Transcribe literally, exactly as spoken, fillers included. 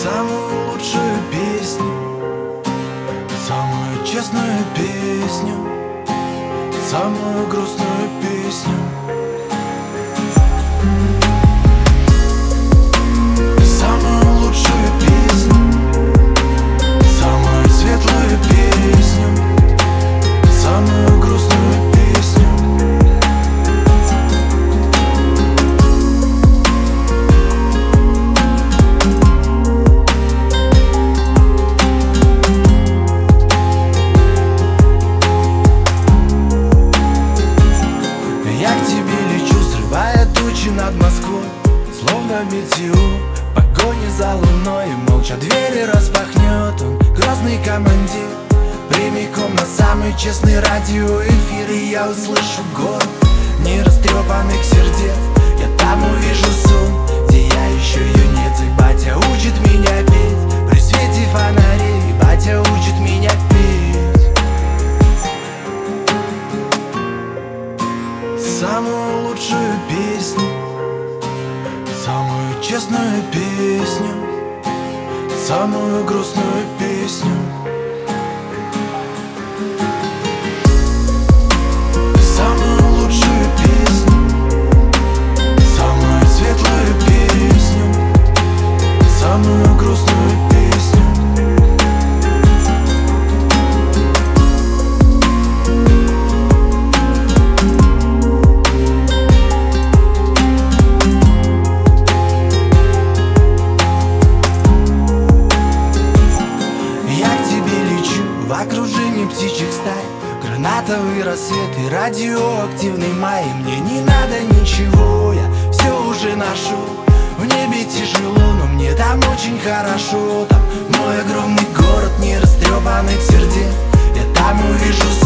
самую лучшую песню, самую честную песню, самую грустную песню. Самую лучшую песню, самую светлую песню, самую грустную песню. Я к тебе лечу, срывая тучи над Москвой, словно метеор, в погоне за луной. Молча двери распахнет он, грозный командир, прямиком на самый честный радиоэфир. И я услышу город нерастрепанных сердец. Я там увижу сон, где я еще юнец. И батя учит меня петь при свете фонарей, и батя учит меня петь самую лучшую песню, самую честную песню, самую грустную песню. Самую лучшую песню, самую светлую песню, самую грустную песню. В окружении птичьих стай, гранатовый рассвет и радиоактивный май. Мне не надо ничего, я все уже нашел. В небе тяжело, но мне там очень хорошо. Там мой огромный город нерастрепанных сердец. Я там увижу